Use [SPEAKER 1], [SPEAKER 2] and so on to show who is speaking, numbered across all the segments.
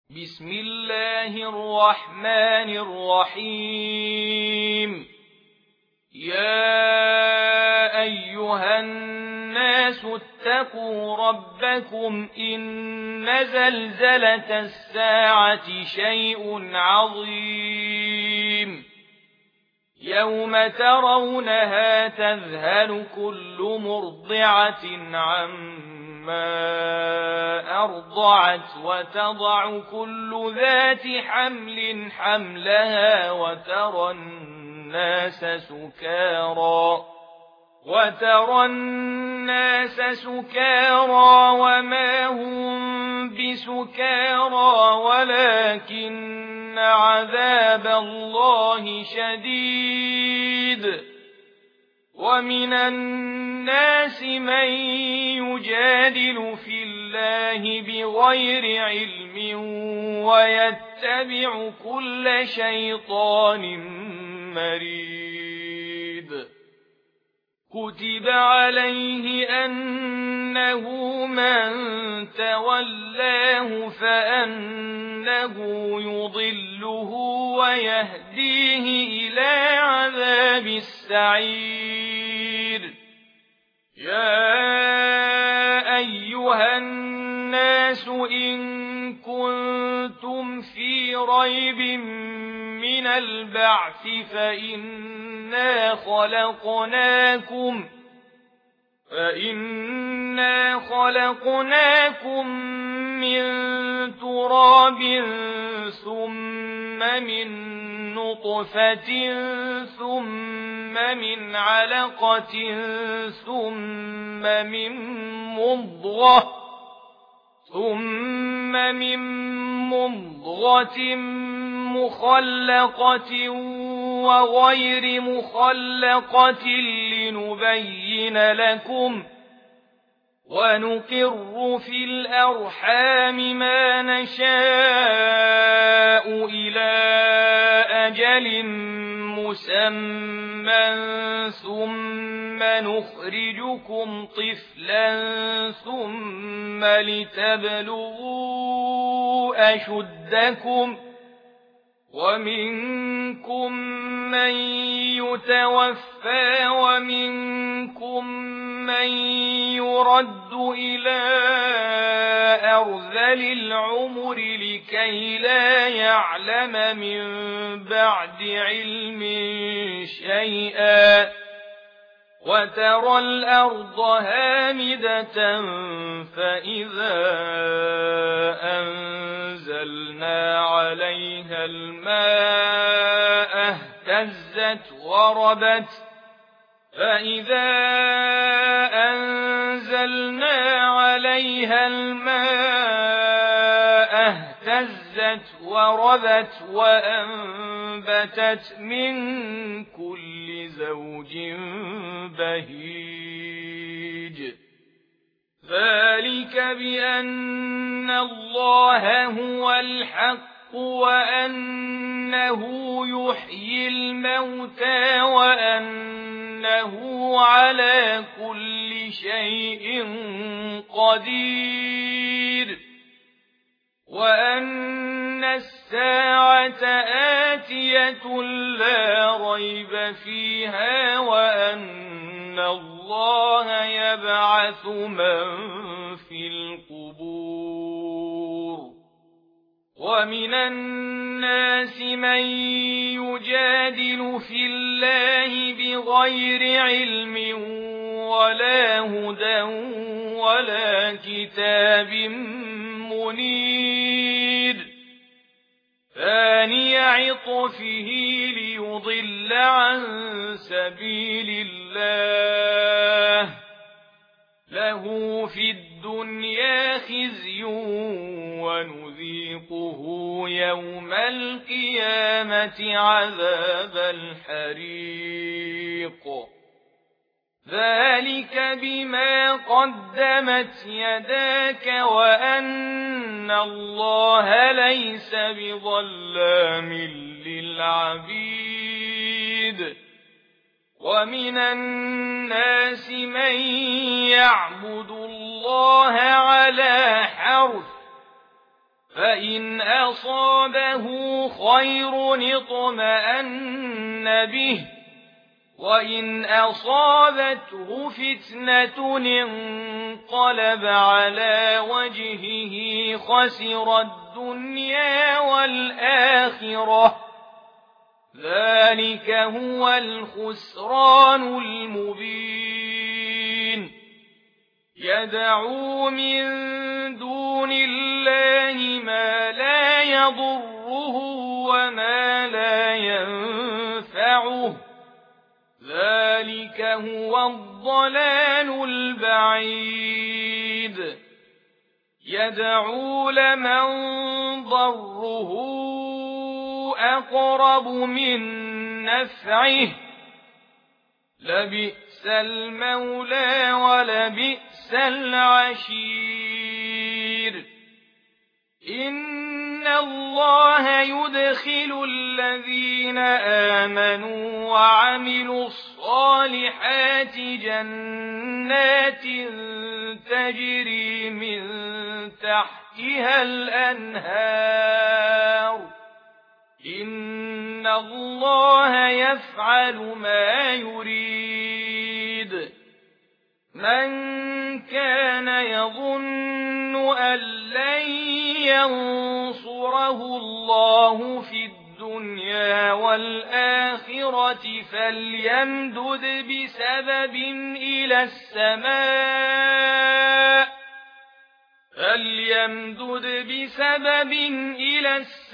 [SPEAKER 1] بسم الله الرحمن الرحيم. يا أيها الناس اتقوا ربكم إن زلزلة الساعة شيء عظيم يوم ترونها تذهل كل مرضعة عما أرضعت وتضع كل ذات حمل حملها وترى الناس سكارى وما هم بسكارى ولكن عذاب الله شديد. ومن الناس من يجادل في الله بغير علم ويتبع كل شيطان مريد. كتب عليه أنه من تولاه فأنه يضله ويهديه إلى عذاب السعير. يا أيها الناس إن كنتم في ريب من البعث فإنا خلقناكم من تراب ثم من نطفة ثم من علقة ثم من مضغة مخلقة وغير مخلقة لنبين لكم ونقر في الأرحام ما نشاء إلى أجل مسمى ثم نخرجكم طفلا ثم لتبلغوا أشدكم ومنكم من يتوفى ومنكم من يرد إلى أرذل العمر لكي لا يعلم من بعد علم شيئا. وترى الأرض هامدة فإذا أنزلنا عليها الماء اهتزت وربت وأنبتت من كل زوج بهيج. ذلك بأن الله هو الحق وأنه يحيي الموتى وأنه على كل شيء قدير وأن الساعة آتية لا ريب فيها وأن الله يبعث من في القبور. ومن الناس من يجادل في الله بغير علم ولا هدى ولا كتاب منير. ثاني عطفه ليضل عن سبيل الله له في الدنيا خزي ونذيقه يوم القيامة عذاب الحريق. ذلك بما قدمت يداك وأن الله ليس بظلام للعبيد. ومن الناس من يعبد الله على حرف فإن أصابه خير اطمأن به وإن أصابته فتنة انقلب على وجهه خسر الدنيا والآخرة ذلك هو الخسران المبين يدعو من دون الله ما لا يضره وما لا ينفعه ذلك هو الضلال البعيد يدعو لمن ضره أقرب من نفعه لبئس المولى ولبئس العشير إن الله يدخل الذين آمنوا وعملوا الصالحات جنات تجري من تحتها الأنهار إن الله يفعل ما يريد من كان يظن أن لن ينصره الله في الدنيا والآخرة فليمدد بسبب إلى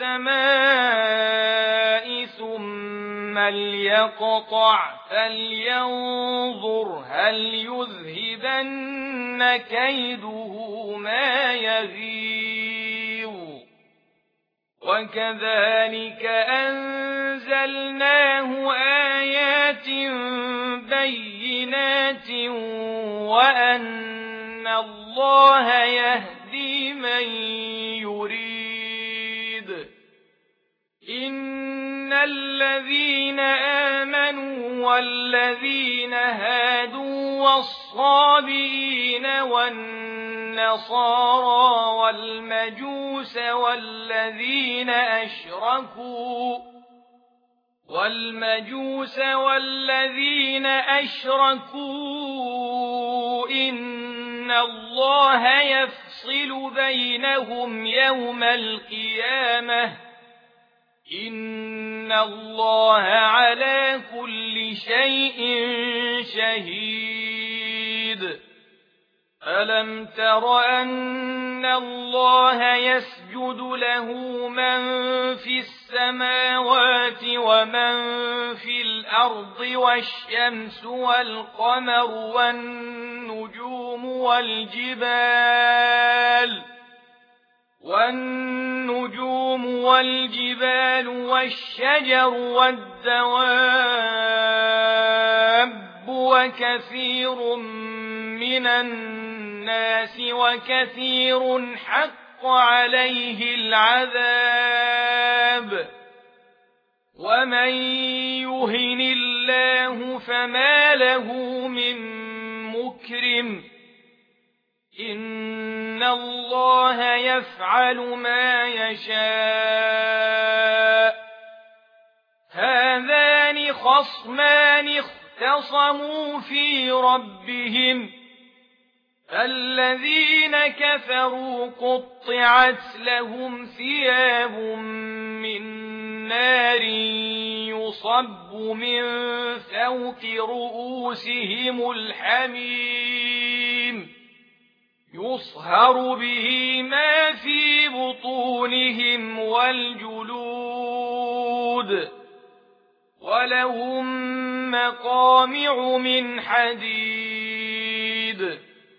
[SPEAKER 1] السماء ثم ليقطع فلينظر هل يذهبن كيده ما يغيظ وكذلك أنزلناه آيات بينات وأن الله يهدي من يريد إن الذين آمنوا والذين هادوا والصابئين والنصارى والمجوس والذين أشركوا إن الله يفصل بينهم يوم القيامة إن الله على كل شيء شهيد ألم تر أن الله يسجد له من في السماوات ومن في الأرض والشمس والقمر والنجوم والجبال والشجر والدواب وكثير من الناس وكثير حق عليه العذاب ومن يهن الله فما له من مكرم إن الله يفعل ما يشاء هذان خصمان اختصموا في ربهم الذين كفروا قطعت لهم ثياب من نار يصب من فوق رؤوسهم الحميم يصهر به ما في بطونهم والجلود ولهم مقامع من حديد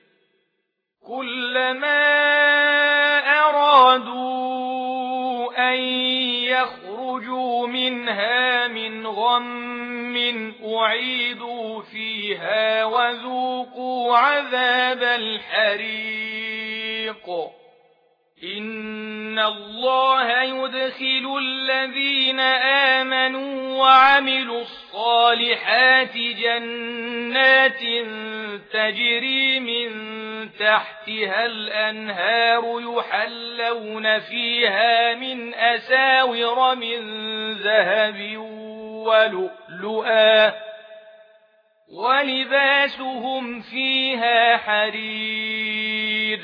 [SPEAKER 1] كلما أرادوا أن يخرجوا منها من غم أعيدوا فيها وذوقوا عذاب الحريق إن الله يدخل الذين آمنوا وعملوا الصالحات جنات تجري من تحتها الأنهار يحلون فيها من أساور من ذهب ولؤلؤا ولباسهم فيها حرير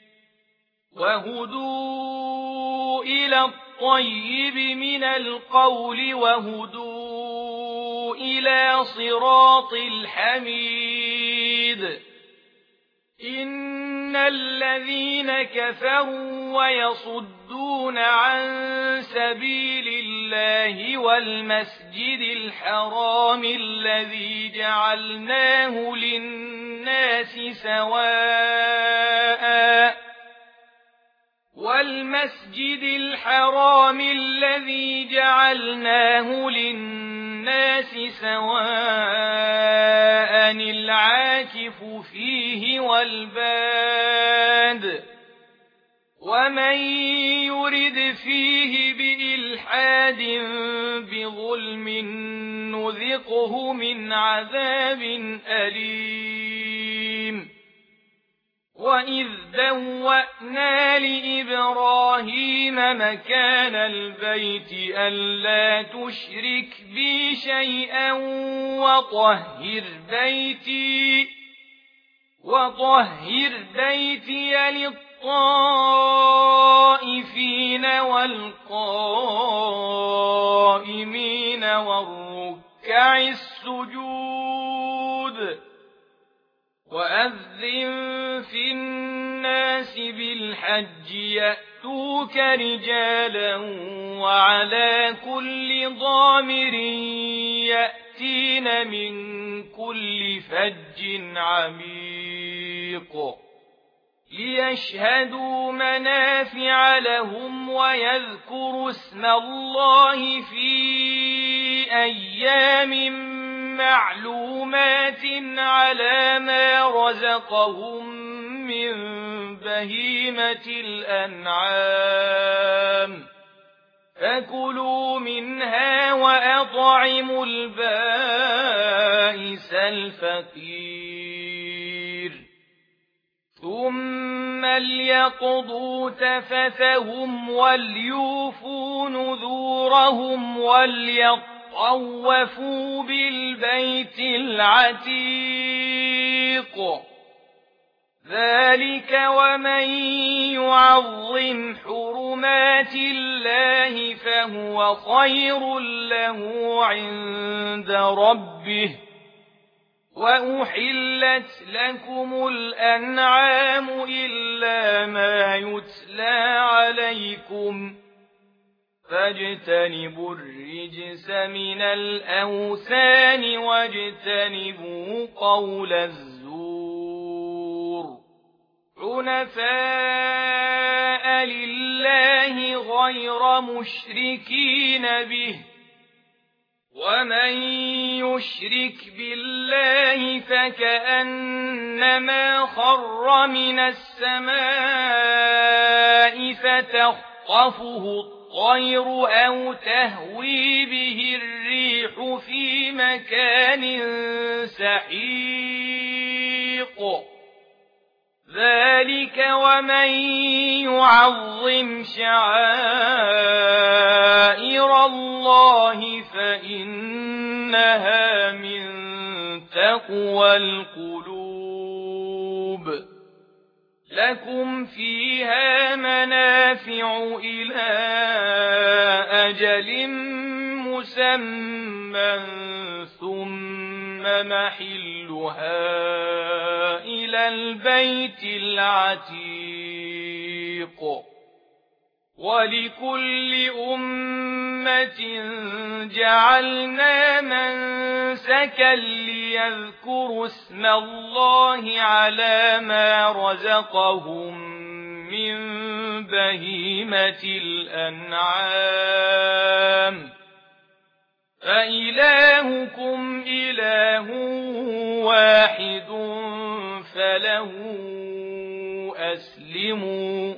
[SPEAKER 1] وهدوا إلى الطيب من القول وهدوا إلى صراط الحميد إن الذين كفروا ويصدون عن سبيل الله والمسجد الحرام الذي جعلناه للناس سواء العاكف فيه والباد ومن يرد فيه بإلحاد بظلم نذقه من عذاب أليم وإذ بوأنا لإبراهيم مكان البيت ألا تشرك بي شيئا وطهر بيتي للطائفين والقائمين والركع السجود وأذن في الناس بالحج يأتوك رجالا وعلى كل ضامر يأتين من كل فج عميق ليشهدوا منافع لهم ويذكروا اسم الله في أيام معلومات على ما رزقهم من بهيمة الأنعام فكلوا منها وأطعموا البائس الفقير ثم ليقضوا تفثهم وليوفوا نذورهم وليطوفوا بالبيت العتيق ذلك ومن يعظم حرمات الله فهو خير له عند ربه وأحلت لكم الأنعام إلا ما يتلى عليكم فاجتنبوا الرجس من الأوثان واجتنبوا قول الزور حنفاء لله غير مشركين به ومن يشرك بالله فكأنما خر من السماء فتخطفه الطير أو تهوي به الريح في مكان سحيق ذلك ومن يعظم شعائر الله فإنها من تقوى القلوب لكم فيها منافع إلى أجل مسمى ثم محلها إلى البيت العتيق ولكل أمة جعلنا منسكا ليذكروا اسم الله على ما رزقهم من بهيمة الأنعام فإلهكم إله واحد فله أسلموا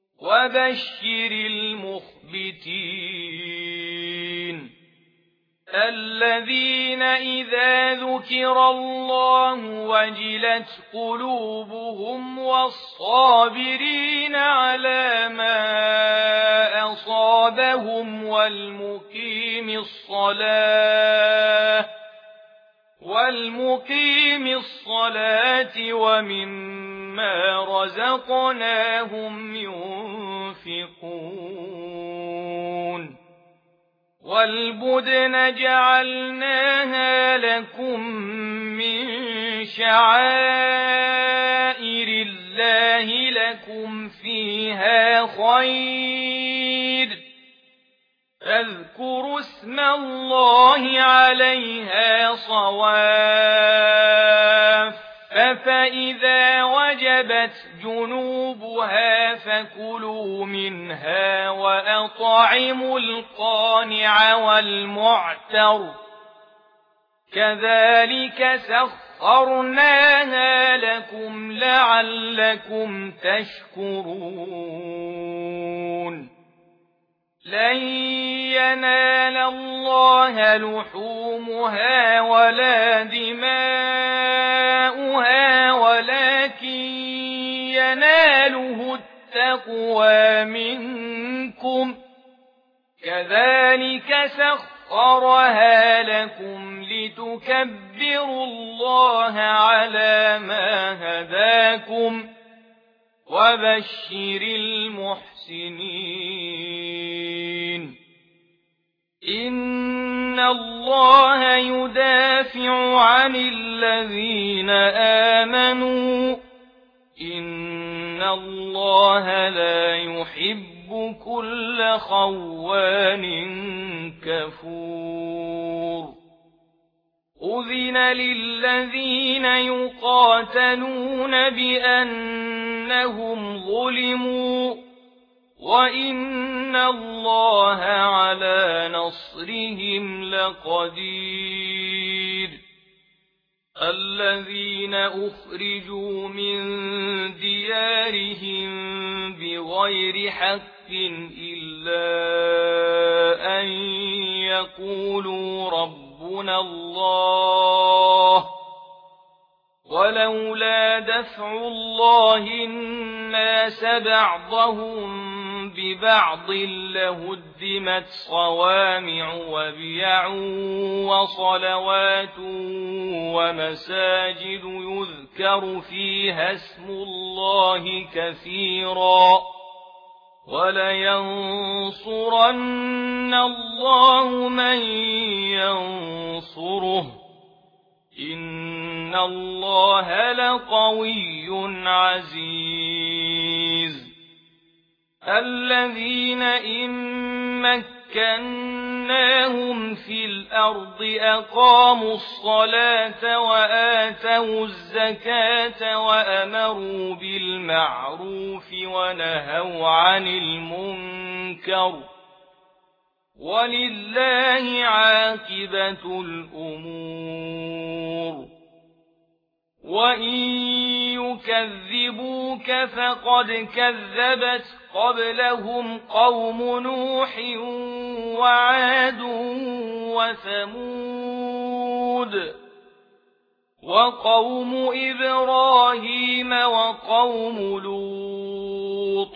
[SPEAKER 1] وبشر المخبتين الذين إذا ذكر الله وجلت قلوبهم والصابرين على ما أصابهم والمقيم الصلاة ومما رزقناهم ينفقون والبدن جعلناها لكم من شعائر الله لكم فيها خير فاذكروا اسم الله عليها صواف فإذا وجبت جنوبها فكلوا منها وأطعموا القانع والمعتر كذلك سخرناها لكم لعلكم تشكرون لن ينال الله لحومها ولا دماؤها ولكن يناله التقوى منكم كذلك سخرها لكم لتكبروا الله على ما هداكم وبشر المحسنين إن الله يدافع عن الذين آمنوا إن الله لا يحب كل خوان كفور أذن للذين يقاتلون بأنهم ظلموا وإن الله على نصرهم لقدير الذين أخرجوا من ديارهم بغير حق إلا أن يقولوا ربنا الله ولولا دفع الله الناس بعضهم ببعض لهدمت صوامع وبيع وصلوات ومساجد يذكر فيها اسم الله كثيرا ولينصرن الله من ينصره إن الله لقوي عزيز الذين إن مكناهم في الأرض أقاموا الصلاة وآتوا الزكاة وأمروا بالمعروف ونهوا عن المنكر ولله عاقبة الأمور وإن يكذبوك فقد كذبت قبلهم قوم نوح وعاد وثمود وقوم إبراهيم وقوم لوط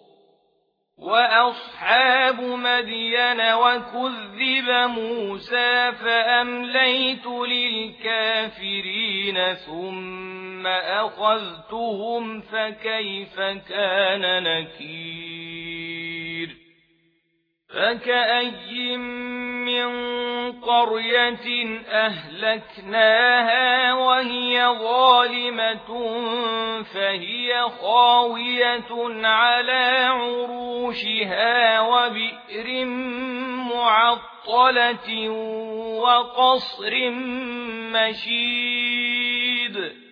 [SPEAKER 1] وأصحاب مدين وكذب موسى فأمليت للكافرين ثم أخذتهم فكيف كان نكير فكأي من قرية أهلكناها وهي ظالمة فهي خاوية على عروشها وبئر معطلة وقصر مشيد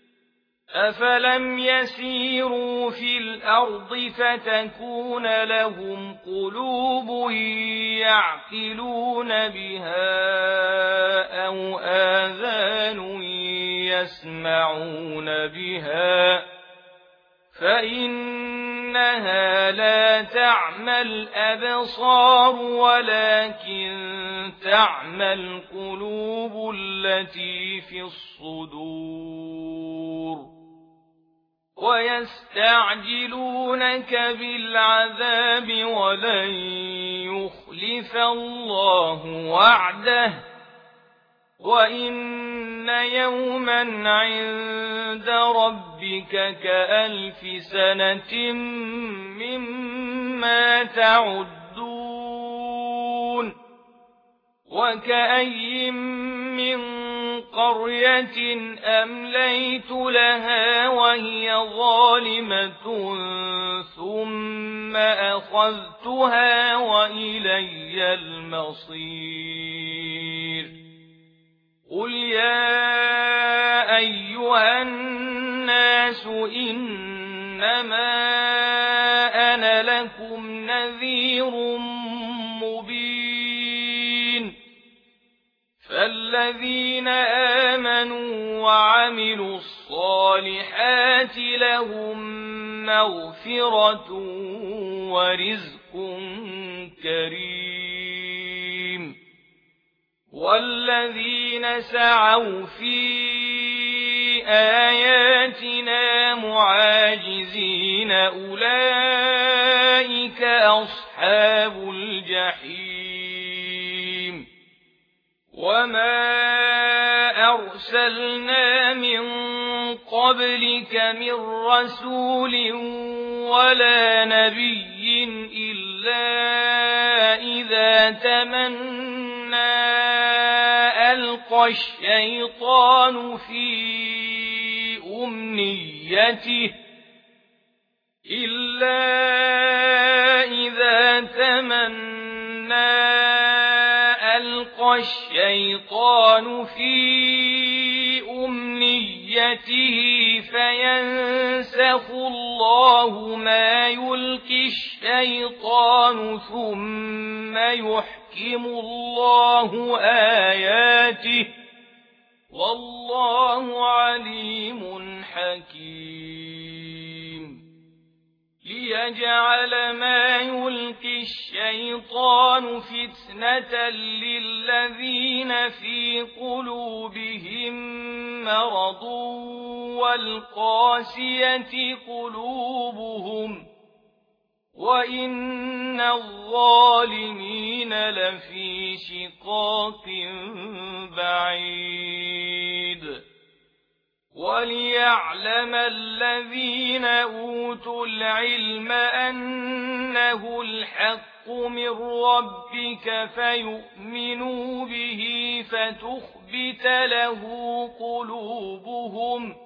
[SPEAKER 1] أفلم يسيروا في الأرض فتكون لهم قلوب يعقلون بها أو آذان يسمعون بها فإن إنها لا تعمى الأبصار ولكن تعمى القلوب التي في الصدور ويستعجلونك بالعذاب ولن يخلف الله وعده وإن يوما عند ربك كألف سنة مما تعدون وكأي من قرية أمليت لها وهي ظالمة ثم أخذتها وإلي المصير قل يا أيها الناس إنما أنا لكم نذير مبين فالذين آمنوا وعملوا الصالحات لهم مغفرة ورزق كريم والذين سعوا في آياتنا معاجزين أولئك أصحاب الجحيم وما أرسلنا من قبلك من رسول ولا نبي إلا إذا تمنى ألقى الشيطان في أمنيته فينسخ الله ما يلقي الشيطان ثم يحكم الله آياته والله عليم حكيم ليجعل ما يلقي الشيطان فتنة للذين في قلوبهم مرض والقاسية قلوبهم وإن الظالمين لفي شقاق بعيد وليعلم الذين أوتوا العلم أنه الحق من ربك فيؤمنوا به فتخبت له قلوبهم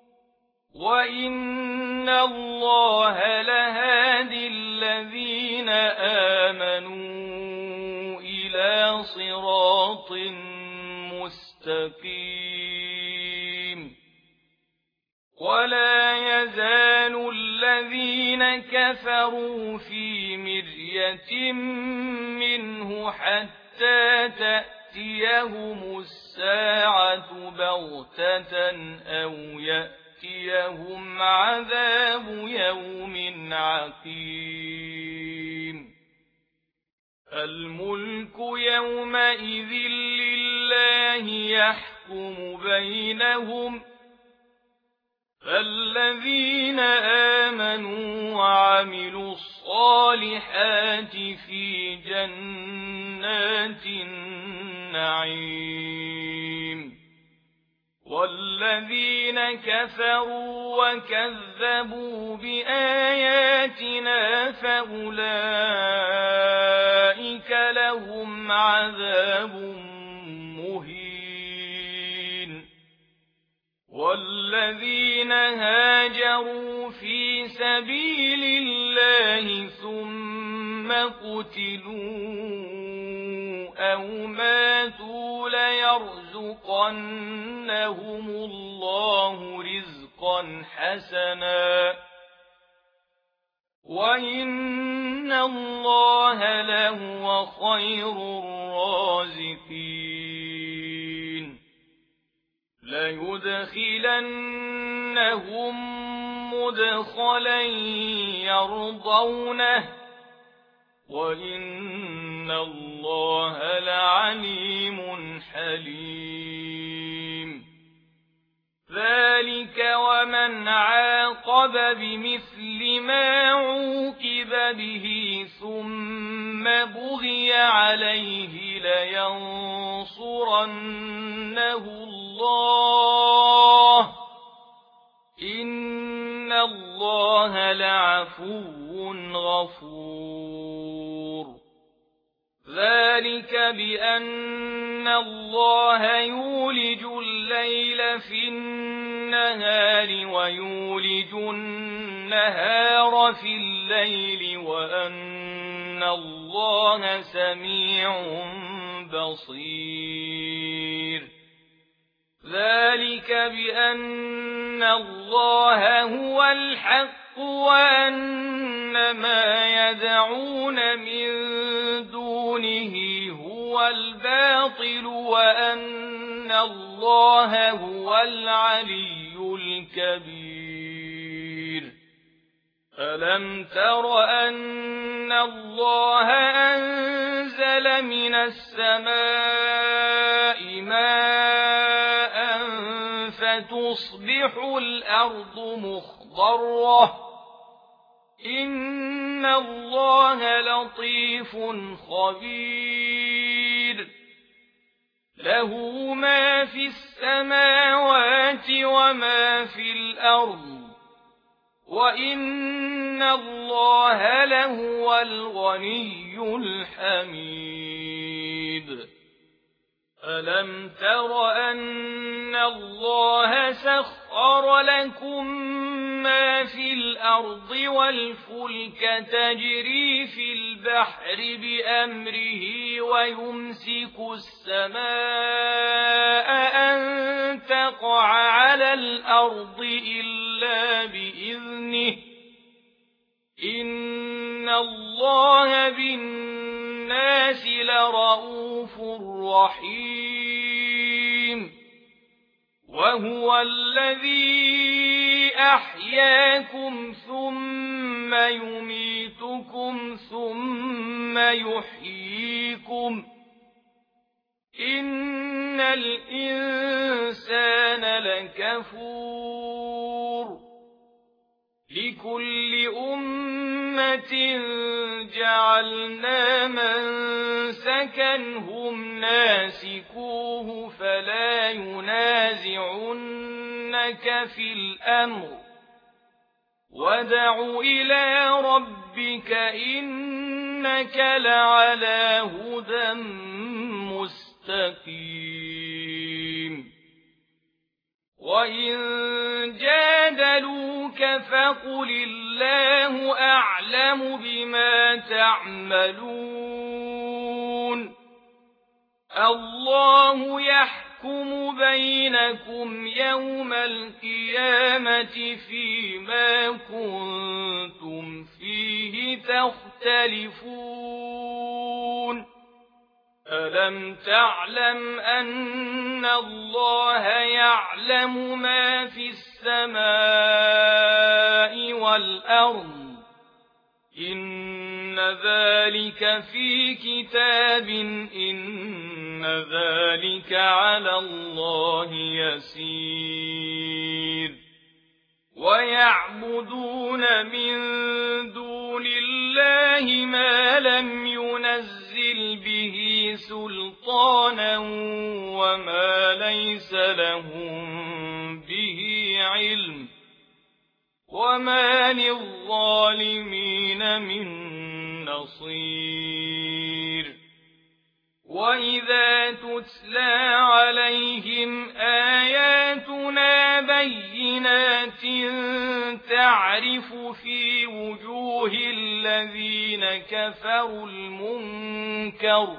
[SPEAKER 1] وإن الله لهادي الذين آمنوا إلى صراط مستقيم ولا يزال الذين كفروا في مرية منه حتى تأتيهم الساعة بغتة أو يأتيهم عذاب يوم عقيم الملك يومئذ لله يحكم بينهم فالذين آمنوا وعملوا الصالحات في جنات النعيم والذين كفروا وكذبوا بآياتنا فأولئك لهم عذاب مهين والذين هاجروا في سبيل الله ثم قتلوا أو ماتوا ليرزقنهم الله رزقا حسنا وإن الله لهو خير الرازقين ليدخلنهم مدخلا يرضونه وإن الله لعليم حليم ذلك ومن عاقب بمثل ما عوقب به ثم بغي عليه لينصرنه الله إن الله لعفو غفور ذلك بأن الله يولج الليل في النهار ويولج النهار في الليل وأن الله سميع بصير ذلك بأن الله هو الحق وأن ما يدعون من دونه هو الباطل وأن الله هو العلي الكبير ألم تر أن الله أنزل من السماء ماء فتصبح الأرض مخضرة إن الله لطيف خبير له ما في السماوات وما في الأرض وإن الله لهو الغني الحميد ألم تر أن الله سخر لكم ما في الأرض والفلك تجري في البحر بأمره ويمسك السماء أن تقع على الأرض إلا بإذنه إن الله بالناس لرؤوف رحيم وهو الذي أحياكم ثم يميتكم ثم يحييكم إن الإنسان لكفور لكل أمة جعلنا منسكا هم ناسكوه فلا ينازعنك في الأمر وادع إلى ربك إنك لعلى هدى مستقيم وإن جادلوك فقل الله أعلم بما تعملون الله يحكم بينكم يوم القيامة فيما كنتم فيه تختلفون ألم تعلم أن الله يعلم ما في السماء والأرض إن ذلك في كتاب إن ذلك على الله يسير ويعبدون من دون الله ما لم ينزل به سلطانا وما ليس لهم به علم وما للظالمين من نصير وإذا تتلى عليهم آياتنا بينات تعرف في وجوه الذين كفروا المنكر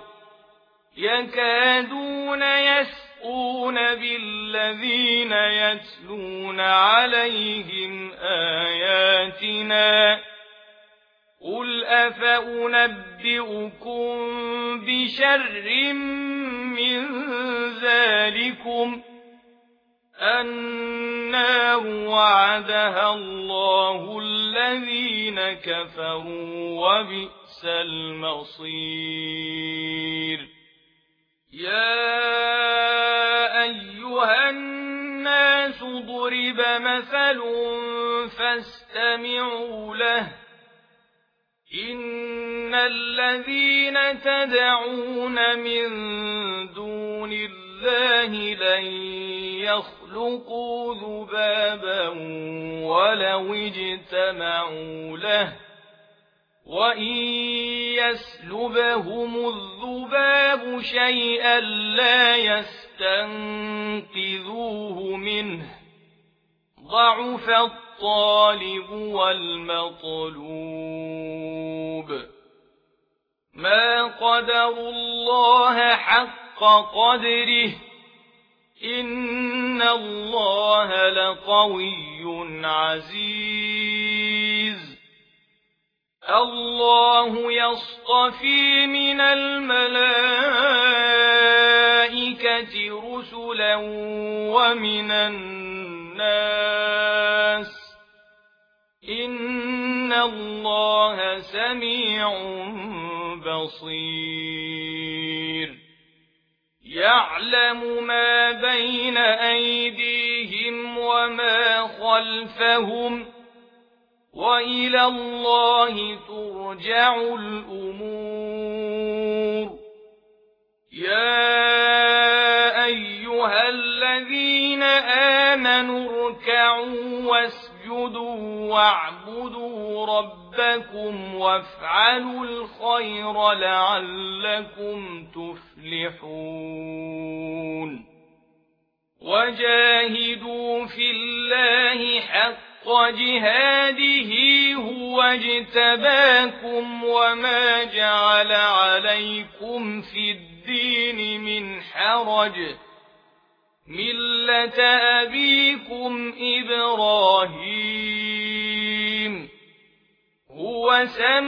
[SPEAKER 1] يكادون يسقون بالذين يتلون عليهم آياتنا قل أفأنبئكم بشر من ذلكم النار وعدها الله الذين كفروا وبئس المصير يا أيها الناس ضرب مثل فاستمعوا له إن الذين تدعون من دون الله لن يخلقوا ذبابا ولو اجتمعوا له وإن يسلبهم الذباب شيئا لا يستنقذوه منه ضعف الطالب والمطلوب ما قدروا الله حق قدره إن الله لقوي عزيز الله يصطفي من الملائكة رسلا ومن الناس إن الله سميع بصير يعلم ما بين أيديهم وما خلفهم وإلى الله ترجع الأمور يا أيها الذين آمنوا اركعوا واسجدوا واعبدوا ربكم وافعلوا الخير لعلكم تفلحون وجاهدوا في الله حق جهاده هو اجتباكم وما جعل عليكم في الدين من حرج ملة أبيكم إبراهيم هو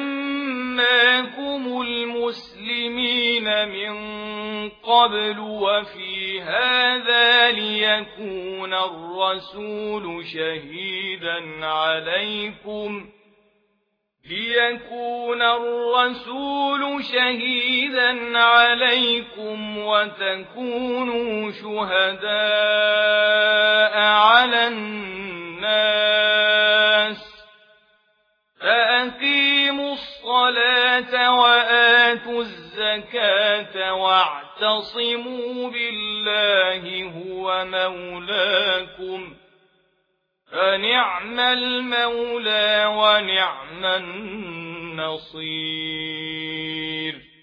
[SPEAKER 1] سماكم المسلمين من قبل وفي هذا ليكون الرسول شهيدا عليكم وتكونوا شهداء على الناس فأقيموا الصلاة وآتوا الزكاة واعتصموا بالله هو مولاكم فنعم المولى ونعم النصير